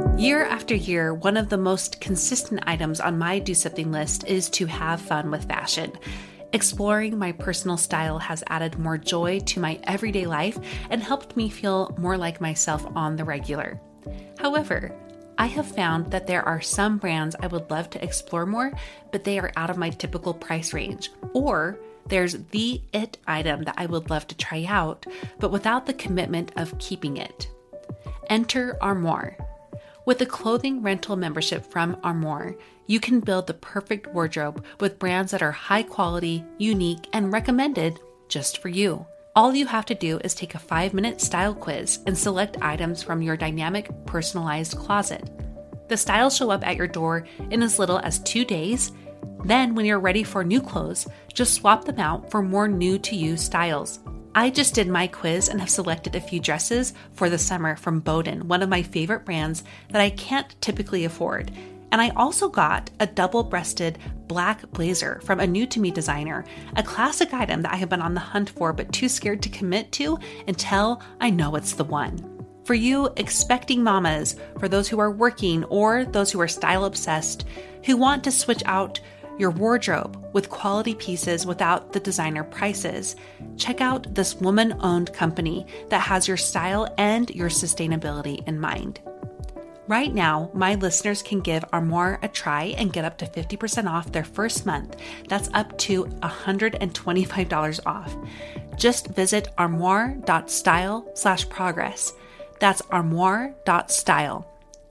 Year after year, one of the most consistent items on my do something list is to have fun with fashion. Exploring my personal style has added more joy to my everyday life and helped me feel more like myself on the regular. However, I have found that there are some brands I would love to explore more, but they are out of my typical price range. Or there's the it item that I would love to try out, but without the commitment of keeping it. Enter Armoire. With a clothing rental membership from Armoire, you can build the perfect wardrobe with brands that are high quality, unique, and recommended just for you. All you have to do is take a 5-minute style quiz and select items from your dynamic, personalized closet. The styles show up at your door in as little as 2 days. Then, when you're ready for new clothes, just swap them out for more new-to-you styles. I just did my quiz and have selected a few dresses for the summer from Boden, one of my favorite brands that I can't typically afford. And I also got a double-breasted black blazer from a new-to-me designer, a classic item that I have been on the hunt for but too scared to commit to until I know it's the one. For you expecting mamas, for those who are working or those who are style-obsessed, who want to switch out your wardrobe with quality pieces without the designer prices, check out this woman-owned company that has your style and your sustainability in mind. Right now, my listeners can give Armoire a try and get up to 50% off their first month. That's up to $125 off. Just visit armoire.style/progress. That's armoire.style.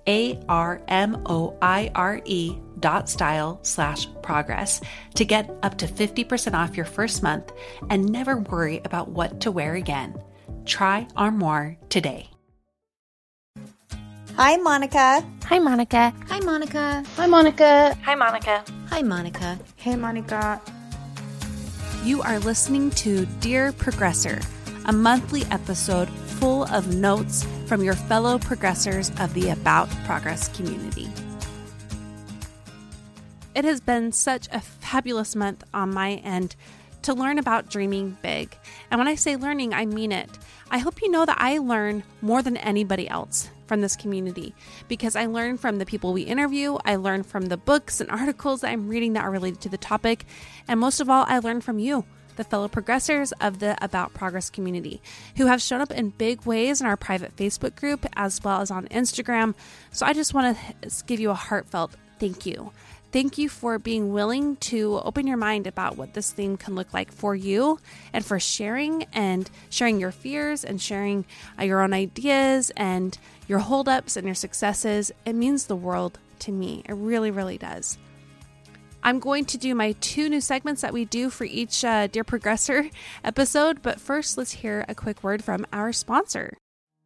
ARMOIRE.style/progress to get up to 50% off your first month and never worry about what to wear again. Try Armoire today. Hi, Monica. Hi, Monica. Hi, Monica. Hi, Monica. Hi, Monica. Hi, Monica. Hey, Monica. You are listening to Dear Progressor, a monthly episode full of notes from your fellow progressors of the About Progress community. It has been such a fabulous month on my end to learn about dreaming big. And when I say learning, I mean it. I hope you know that I learn more than anybody else from this community because I learn from the people we interview, I learn from the books and articles that I'm reading that are related to the topic, and most of all, I learn from you, the fellow progressors of the About Progress community, who have shown up in big ways in our private Facebook group as well as on Instagram. So I just want to give you a heartfelt thank you. Thank you for being willing to open your mind about what this theme can look like for you and for sharing your fears and sharing your own ideas and your holdups and your successes. It means the world to me. It really, really does. I'm going to do my 2 new segments that we do for each Dear Progressor episode, but first let's hear a quick word from our sponsor.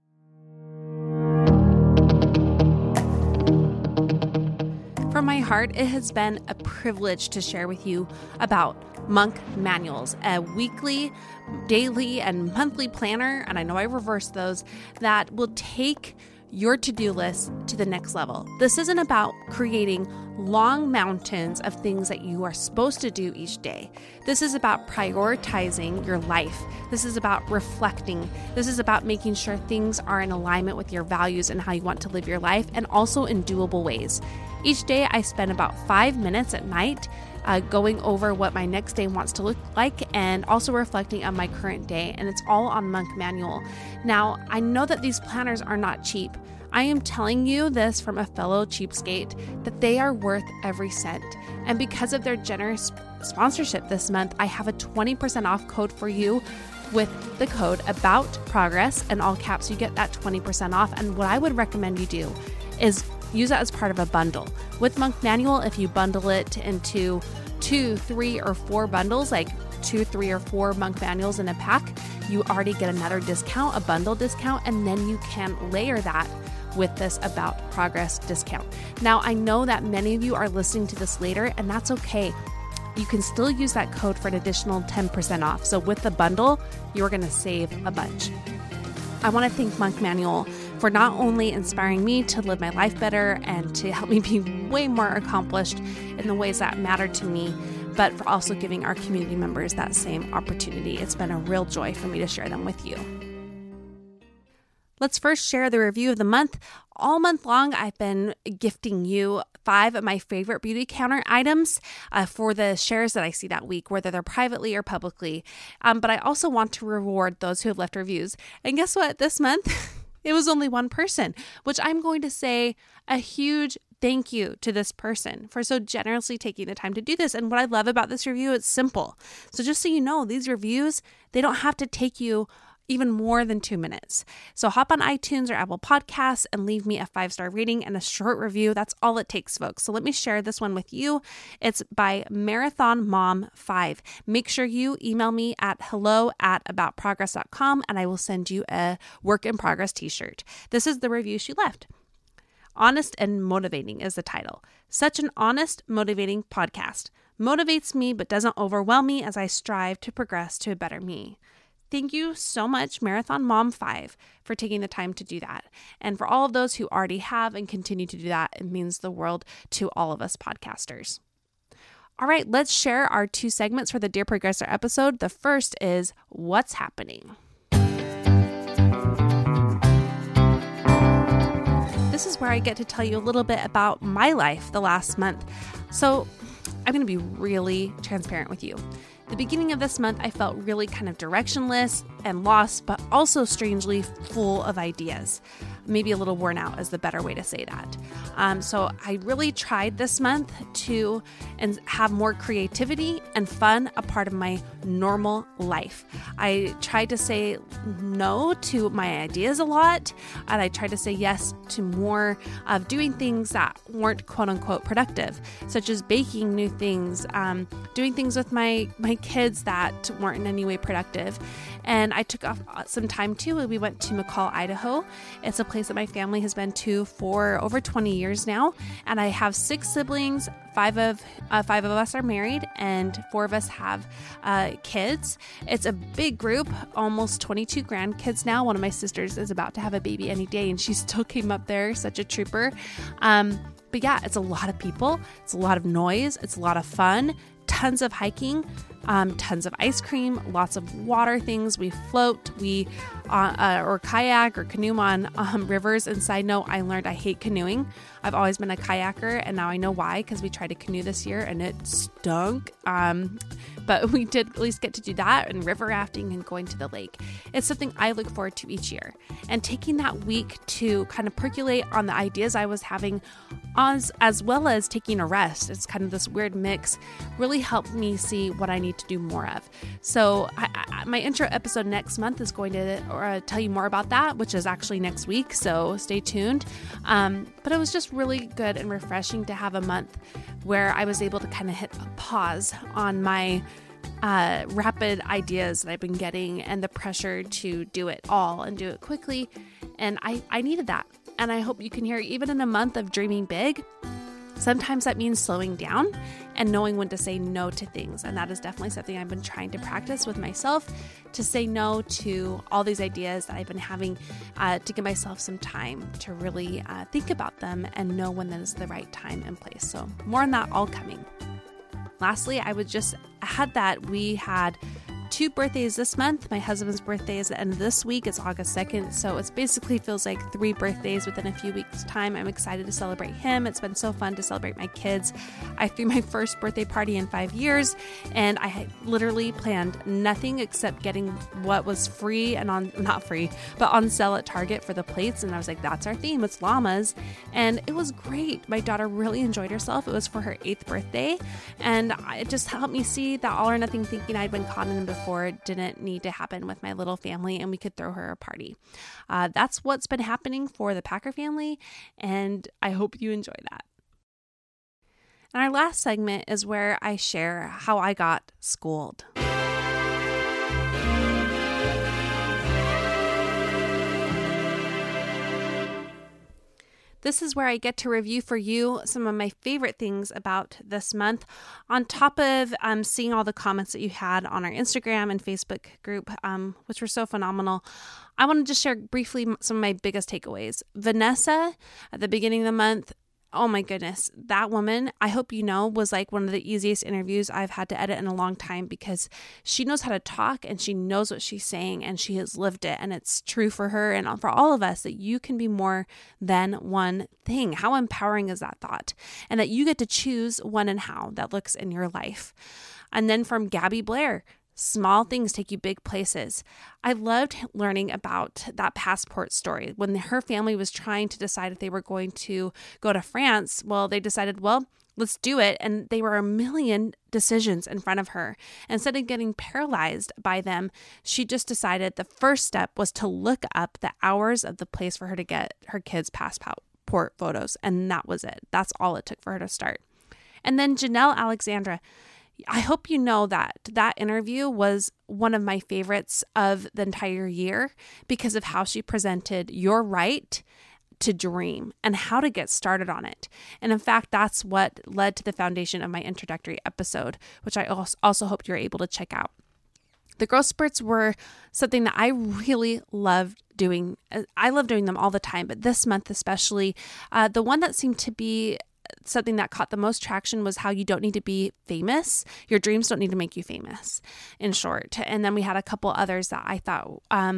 From my heart, it has been a privilege to share with you about Monk Manuals, a weekly, daily, and monthly planner, and I know I reversed those, that will take your to-do list to the next level. This isn't about creating long mountains of things that you are supposed to do each day. This is about prioritizing your life. This is about reflecting. This is about making sure things are in alignment with your values and how you want to live your life, and also in doable ways. Each day I spend about 5 minutes at night going over what my next day wants to look like and also reflecting on my current day, and it's all on Monk Manual. Now, I know that these planners are not cheap. I am telling you this from a fellow cheapskate that they are worth every cent. And because of their generous sponsorship this month, I have a 20% off code for you with the code ABOUTPROGRESS, in all caps. You get that 20% off. And what I would recommend you do is use that as part of a bundle. With Monk Manual, if you bundle it into 2, 3, or 4 bundles, like 2, 3, or 4 Monk Manuals in a pack, you already get another discount, a bundle discount, and then you can layer that with this About Progress discount. Now, I know that many of you are listening to this later, and that's okay. You can still use that code for an additional 10% off. So with the bundle, you're going to save a bunch. I want to thank Monk Manual for not only inspiring me to live my life better and to help me be way more accomplished in the ways that matter to me, but for also giving our community members that same opportunity. It's been a real joy for me to share them with you. Let's first share the review of the month. All month long, I've been gifting you 5 of my favorite Beautycounter items for the shares that I see that week, whether they're privately or publicly. But I also want to reward those who have left reviews. And guess what? This month, it was only one person, which I'm going to say a huge thank you to this person for so generously taking the time to do this. And what I love about this review, it's simple. So just so you know, these reviews, they don't have to take you even more than 2 minutes. So hop on iTunes or Apple Podcasts and leave me a 5-star rating and a short review. That's all it takes, folks. So let me share this one with you. It's by Marathon Mom 5. Make sure you email me at hello@aboutprogress.com and I will send you a work in progress t-shirt. This is the review she left. Honest and Motivating is the title. Such an honest, motivating podcast. Motivates me but doesn't overwhelm me as I strive to progress to a better me. Thank you so much, Marathon Mom 5, for taking the time to do that. And for all of those who already have and continue to do that, it means the world to all of us podcasters. All right, let's share our 2 segments for the Dear Progressor episode. The first is What's Happening? This is where I get to tell you a little bit about my life the last month. So I'm going to be really transparent with you. The beginning of this month, I felt really kind of directionless and lost, but also strangely full of ideas. Maybe a little worn out is the better way to say that. So I really tried this month to have more creativity and fun a part of my normal life. I tried to say no to my ideas a lot, and I tried to say yes to more of doing things that weren't quote unquote productive, such as baking new things, doing things with my kids that weren't in any way productive. And I took off some time too. We went to McCall, Idaho. It's a place that my family has been to for over 20 years now. And I have 6 siblings. 5 of us are married and 4 of us have kids. It's a big group, almost 22 grandkids now. One of my sisters is about to have a baby any day and she still came up there, such a trooper. But yeah, it's a lot of people. It's a lot of noise. It's a lot of fun. Tons of hiking, tons of ice cream, lots of water things. We float, or kayak or canoe on rivers. And side note, I learned I hate canoeing. I've always been a kayaker, and now I know why, because we tried to canoe this year and it stunk. But we did at least get to do that, and river rafting and going to the lake. It's something I look forward to each year. And taking that week to kind of percolate on the ideas I was having, as well as taking a rest. It's kind of this weird mix, really helped me see what I need to do more of. So my intro episode next month is going to tell you more about that, which is actually next week. So stay tuned. But it was just really good and refreshing to have a month where I was able to kind of hit a pause on my rapid ideas that I've been getting and the pressure to do it all and do it quickly. And I needed that. And I hope you can hear, even in a month of dreaming big, sometimes that means slowing down and knowing when to say no to things. And that is definitely something I've been trying to practice with myself, to say no to all these ideas that I've been having, to give myself some time to really think about them and know when that is the right time and place. So more on that all coming. Lastly, I would just add that we had 2 birthdays this month. My husband's birthday is the end of this week. It's August 2nd. So it basically feels like 3 birthdays within a few weeks' time. I'm excited to celebrate him. It's been so fun to celebrate my kids. I threw my first birthday party in 5 years, and I had literally planned nothing except getting what was free and on sale at Target for the plates. And I was like, that's our theme. It's llamas. And it was great. My daughter really enjoyed herself. It was for her 8th birthday. And it just helped me see that all or nothing thinking I'd been caught in before didn't need to happen with my little family, and we could throw her a party. That's what's been happening for the Packer family, and I hope you enjoy that. And our last segment is where I share how I got schooled. This is where I get to review for you some of my favorite things about this month, on top of seeing all the comments that you had on our Instagram and Facebook group, which were so phenomenal. I want to just share briefly some of my biggest takeaways. Vanessa, at the beginning of the month, oh my goodness, that woman, I hope you know, was like one of the easiest interviews I've had to edit in a long time because she knows how to talk and she knows what she's saying and she has lived it. And it's true for her and for all of us that you can be more than one thing. How empowering is that thought? And that you get to choose when and how that looks in your life. And then from Gabby Blair, small things take you big places. I loved learning about that passport story. When her family was trying to decide if they were going to go to France, well, they decided, well, let's do it. And they were a million decisions in front of her. Instead of getting paralyzed by them, she just decided the first step was to look up the hours of the place for her to get her kids' passport photos. And that was it. That's all it took for her to start. And then Janelle Alexandra, I hope you know that that interview was one of my favorites of the entire year because of how she presented your right to dream and how to get started on it. And in fact, that's what led to the foundation of my introductory episode, which I also hope you're able to check out. The growth spurts were something that I really loved doing. I love doing them all the time, but this month especially, the one that seemed to be something that caught the most traction was how you don't need to be famous. Your dreams don't need to make you famous, in short. And then we had a couple others that I thought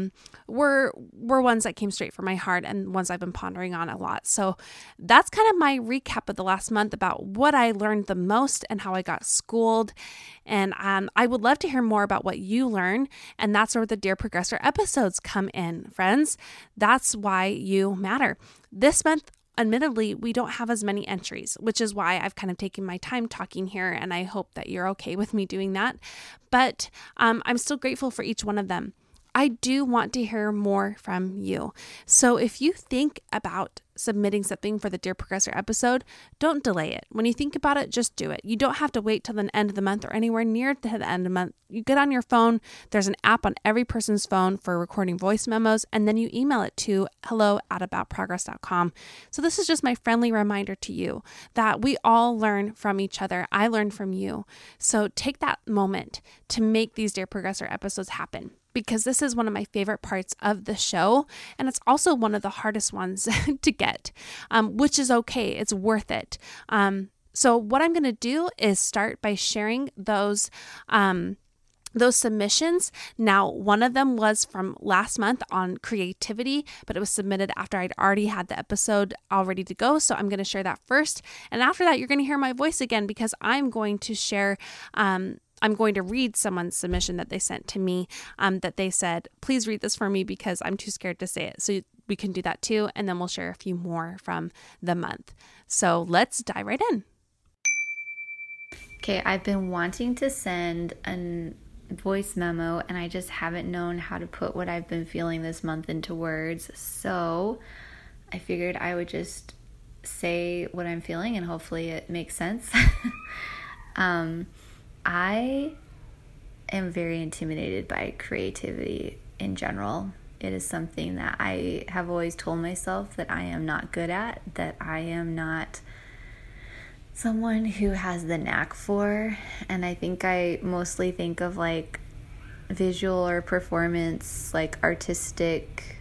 were ones that came straight from my heart and ones I've been pondering on a lot. So that's kind of my recap of the last month about what I learned the most and how I got schooled. And I would love to hear more about what you learn. And that's where the Dear Progressor episodes come in, friends. That's why you matter. This month, admittedly, we don't have as many entries, which is why I've kind of taken my time talking here, and I hope that you're okay with me doing that. But I'm still grateful for each one of them. I do want to hear more from you. So if you think about submitting something for the Dear Progressor episode, don't delay it. When you think about it, just do it. You don't have to wait till the end of the month or anywhere near to the end of the month. You get on your phone. There's an app on every person's phone for recording voice memos, and then you email it to hello@aboutprogress.com. So this is just my friendly reminder to you that we all learn from each other. I learn from you. So take that moment to make these Dear Progressor episodes happen, because this is one of my favorite parts of the show. And it's also one of the hardest ones to get, which is okay. It's worth it. So what I'm going to do is start by sharing those submissions. Now, one of them was from last month on creativity, but it was submitted after I'd already had the episode all ready to go. So I'm going to share that first. And after that, you're going to hear my voice again because I'm going to share, I'm going to read someone's submission that they sent to me that they said, please read this for me because I'm too scared to say it. So we can do that too. And then we'll share a few more from the month. So let's dive right in. Okay, I've been wanting to send a voice memo and I just haven't known how to put what I've been feeling this month into words. So I figured I would just say what I'm feeling and hopefully it makes sense. I am very intimidated by creativity in general. It is something that I have always told myself that I am not good at, that I am not someone who has the knack for. And I think I mostly think of like visual or performance, like artistic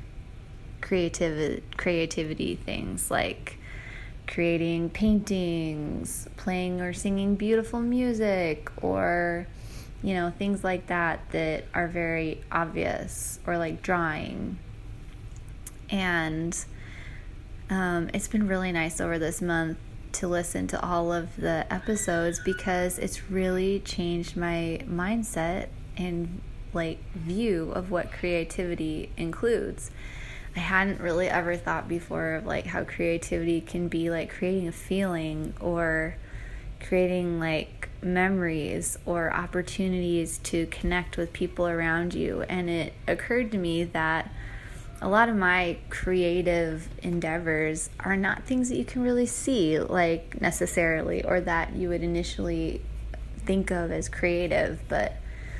creativity things like creating paintings, playing or singing beautiful music, or, you know, things like that are very obvious, or like drawing. And it's been really nice over this month to listen to all of the episodes because it's really changed my mindset and like view of what creativity includes. I hadn't really ever thought before of like how creativity can be like creating a feeling or creating like memories or opportunities to connect with people around you. And it occurred to me that a lot of my creative endeavors are not things that you can really see like necessarily or that you would initially think of as creative, but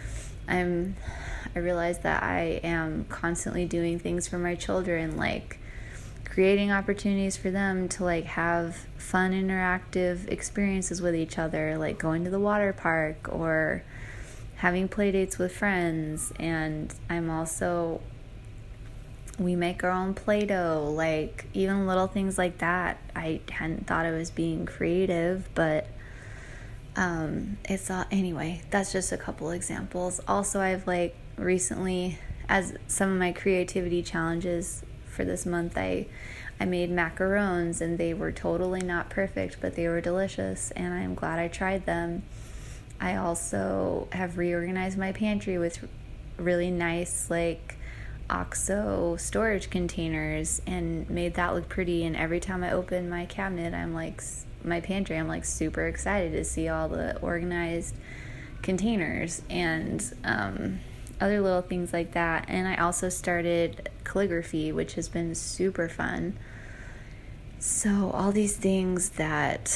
I realize that I am constantly doing things for my children, like creating opportunities for them to like have fun, interactive experiences with each other, like going to the water park or having play dates with friends. And I'm also we make our own Play-Doh, like even little things like that. I hadn't thought I was being creative, but it's all, anyway, that's just a couple examples. Also, I've like recently, as some of my creativity challenges for this month, I made macarons, and they were totally not perfect, but they were delicious, and I'm glad I tried them. I also have reorganized my pantry with really nice like OXO storage containers and made that look pretty, and every time I open my cabinet, my pantry, I'm like super excited to see all the organized containers and other little things like that. And I also started calligraphy, which has been super fun. So all these things that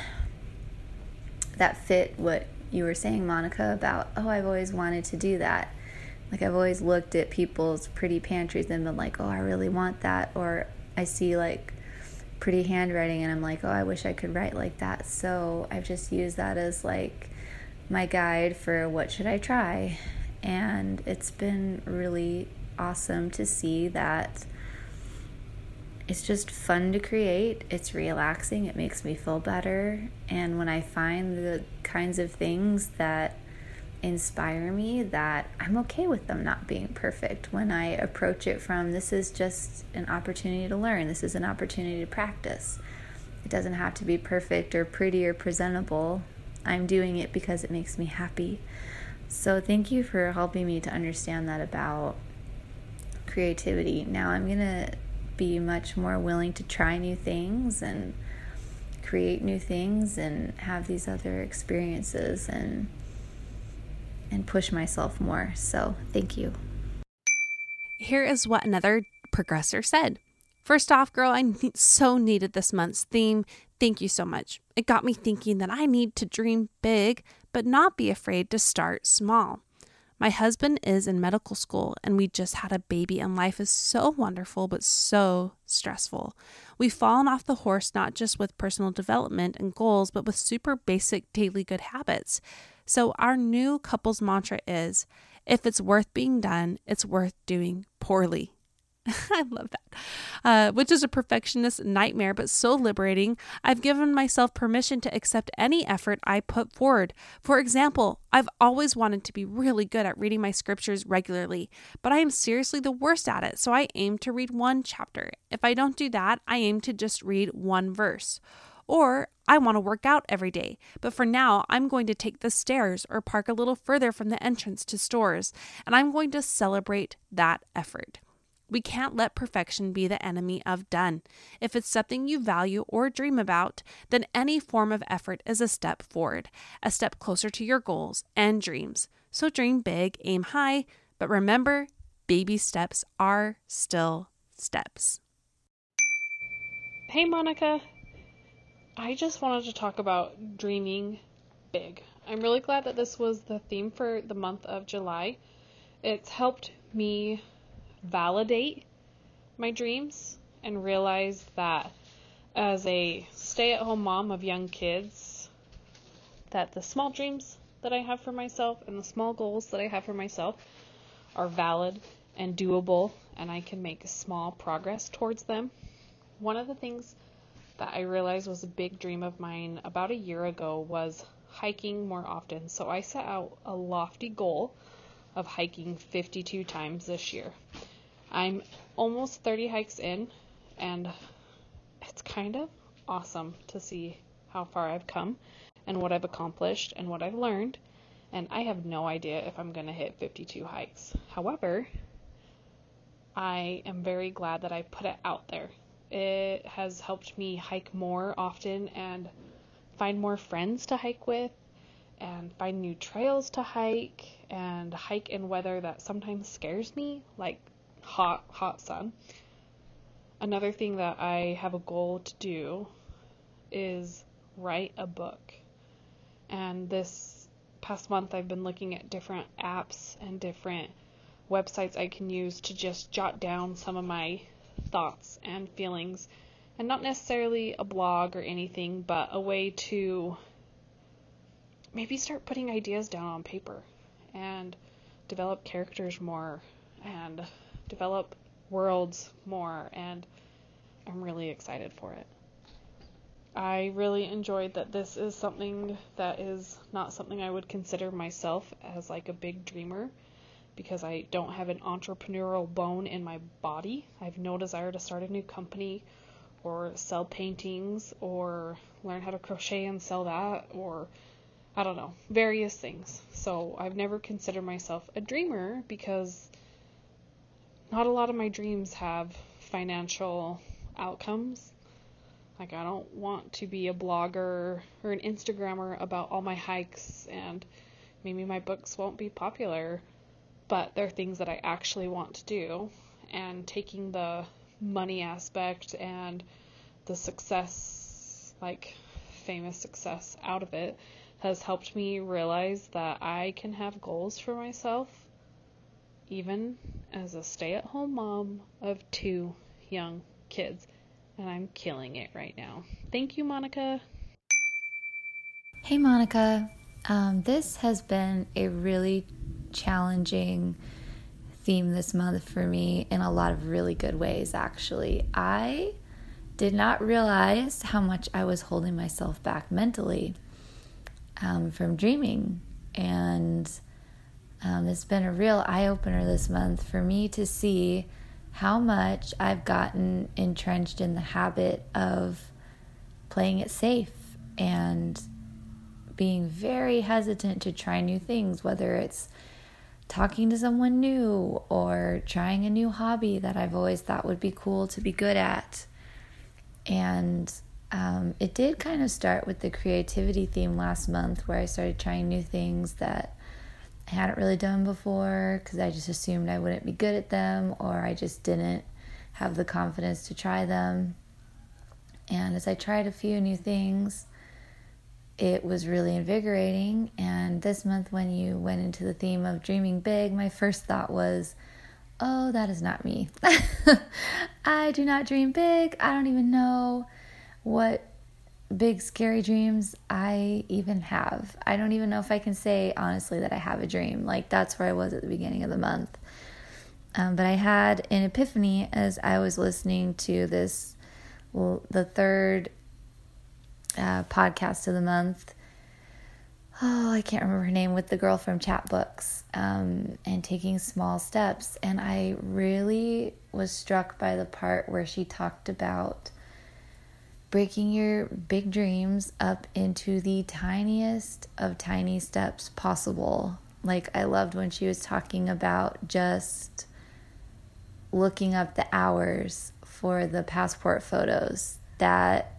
fit what you were saying, Monica, about, oh, I've always wanted to do that. Like, I've always looked at people's pretty pantries and been like, oh, I really want that. Or I see like pretty handwriting and I'm like, oh, I wish I could write like that. So I've just used that as like my guide for what should I try. And it's been really awesome to see that it's just fun to create. It's relaxing. It makes me feel better. And when I find the kinds of things that inspire me, that I'm okay with them not being perfect, when I approach it from, this is just an opportunity to learn, this is an opportunity to practice, it doesn't have to be perfect or pretty or presentable, I'm doing it because it makes me happy. So thank you for helping me to understand that about creativity. Now I'm gonna be much more willing to try new things and create new things and have these other experiences and push myself more. So thank you. Here is what another progressor said. First off, girl, I so needed this month's theme. Thank you so much. It got me thinking that I need to dream big, but not be afraid to start small. My husband is in medical school and we just had a baby, and life is so wonderful but so stressful. We've fallen off the horse not just with personal development and goals, but with super basic daily good habits. So our new couple's mantra is, if it's worth being done, it's worth doing poorly. I love that, which is a perfectionist nightmare, but so liberating. I've given myself permission to accept any effort I put forward. For example, I've always wanted to be really good at reading my scriptures regularly, but I am seriously the worst at it. So I aim to read one chapter. If I don't do that, I aim to just read one verse. Or I want to work out every day, but for now, I'm going to take the stairs or park a little further from the entrance to stores, and I'm going to celebrate that effort. We can't let perfection be the enemy of done. If it's something you value or dream about, then any form of effort is a step forward, a step closer to your goals and dreams. So dream big, aim high, but remember, baby steps are still steps. Hey, Monica. I just wanted to talk about dreaming big. I'm really glad that this was the theme for the month of July. It's helped me validate my dreams and realize that as a stay-at-home mom of young kids, that the small dreams that I have for myself and the small goals that I have for myself are valid and doable, and I can make small progress towards them. One of the things that I realized was a big dream of mine about a year ago was hiking more often. So I set out a lofty goal of hiking 52 times this year. I'm almost 30 hikes in, and it's kind of awesome to see how far I've come and what I've accomplished and what I've learned. And I have no idea if I'm going to hit 52 hikes. However, I am very glad that I put it out there. It has helped me hike more often and find more friends to hike with and find new trails to hike and hike in weather that sometimes scares me, like hot sun. Another thing that I have a goal to do is write a book. And this past month I've been looking at different apps and different websites I can use to just jot down some of my thoughts and feelings, and not necessarily a blog or anything, but a way to maybe start putting ideas down on paper and develop characters more and develop worlds more, and I'm really excited for it. I really enjoyed that this is something that is not something I would consider myself as like a big dreamer, because I don't have an entrepreneurial bone in my body. I have no desire to start a new company or sell paintings or learn how to crochet and sell that, or I don't know, various things. So I've never considered myself a dreamer because not a lot of my dreams have financial outcomes. Like, I don't want to be a blogger or an Instagrammer about all my hikes, and maybe my books won't be popular, but they're things that I actually want to do. And taking the money aspect and the success, like famous success, out of it has helped me realize that I can have goals for myself, even as a stay-at-home mom of 2 young kids. And I'm killing it right now. Thank you, Monica. Hey, Monica. This has been a really challenging theme this month for me in a lot of really good ways, actually. I did not realize how much I was holding myself back mentally from dreaming. And it's been a real eye-opener this month for me to see how much I've gotten entrenched in the habit of playing it safe and being very hesitant to try new things, whether it's talking to someone new or trying a new hobby that I've always thought would be cool to be good at. And it did kind of start with the creativity theme last month, where I started trying new things that I hadn't really done before because I just assumed I wouldn't be good at them, or I just didn't have the confidence to try them. And as I tried a few new things, it was really invigorating. And this month, when you went into the theme of dreaming big, my first thought was, oh, that is not me. I do not dream big. I don't even know what big scary dreams I even have. I don't even know if I can say honestly that I have a dream. Like, that's where I was at the beginning of the month. But I had an epiphany as I was listening to this, the third podcast of the month. Oh, I can't remember her name, with the girl from Chatbooks, and taking small steps. And I really was struck by the part where she talked about breaking your big dreams up into the tiniest of tiny steps possible. Like, I loved when she was talking about just looking up the hours for the passport photos. That,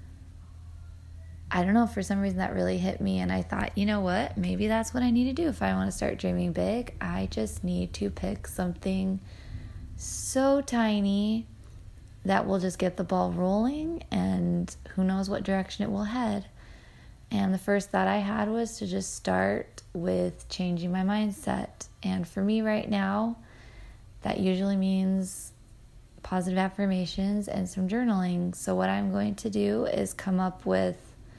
I don't know, for some reason that really hit me, and I thought, you know what, maybe that's what I need to do if I want to start dreaming big. I just need to pick something so tiny that will just get the ball rolling, and who knows what direction it will head. And the first thought I had was to just start with changing my mindset. And for me right now, that usually means positive affirmations and some journaling. So what I'm going to do is come up with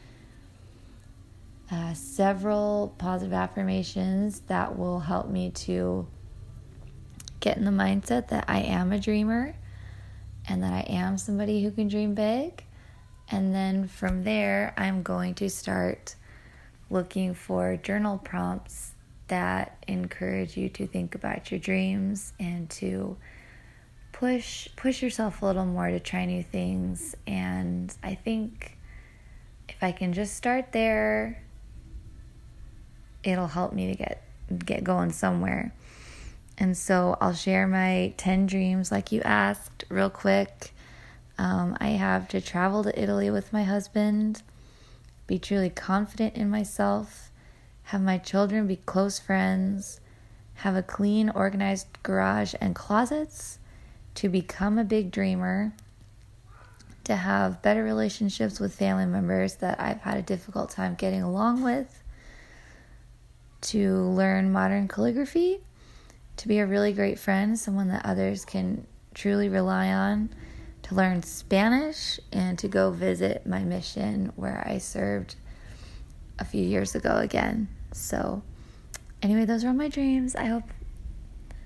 several positive affirmations that will help me to get in the mindset that I am a dreamer and that I am somebody who can dream big. And then from there, I'm going to start looking for journal prompts that encourage you to think about your dreams and to push yourself a little more to try new things. And I think if I can just start there, it'll help me to get going somewhere. And so I'll share my 10 dreams like you asked real quick. I have to travel to Italy with my husband, be truly confident in myself, have my children be close friends, have a clean, organized garage and closets, to become a big dreamer, to have better relationships with family members that I've had a difficult time getting along with, to learn modern calligraphy, to be a really great friend, someone that others can truly rely on, to learn Spanish, and to go visit my mission where I served a few years ago again. So anyway, those are all my dreams. I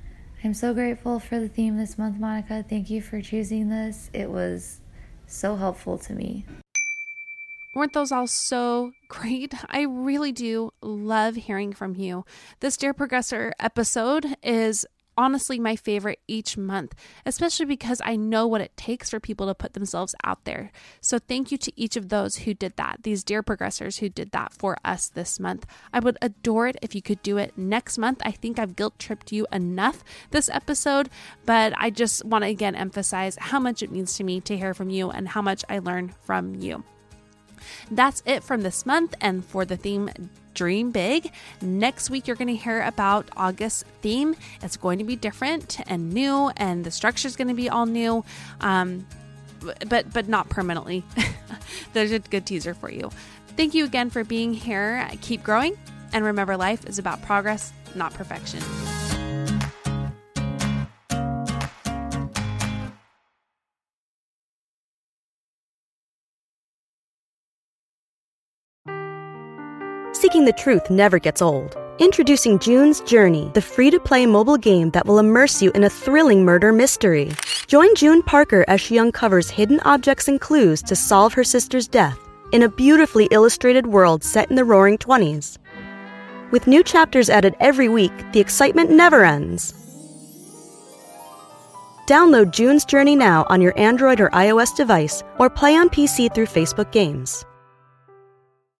I'm so grateful for the theme this month, Monica. Thank you for choosing this. It was so helpful to me. Weren't those all so great? I really do love hearing from you. This Dear Progressor episode is honestly my favorite each month, especially because I know what it takes for people to put themselves out there. So thank you to each of those who did that, these Dear Progressors who did that for us this month. I would adore it if you could do it next month. I think I've guilt-tripped you enough this episode, but I just want to again emphasize how much it means to me to hear from you and how much I learn from you. That's it from this month and for the theme Dream Big. Next week, you're going to hear about August's theme. It's going to be different and new, and the structure is going to be all new, but not permanently. There's a good teaser for you. Thank you again for being here. Keep growing, and remember, life is about progress, not perfection. Seeking the truth never gets old. Introducing June's Journey, the free-to-play mobile game that will immerse you in a thrilling murder mystery. Join June Parker as she uncovers hidden objects and clues to solve her sister's death in a beautifully illustrated world set in the Roaring '20s. With new chapters added every week, the excitement never ends. Download June's Journey now on your Android or iOS device, or play on PC through Facebook Games.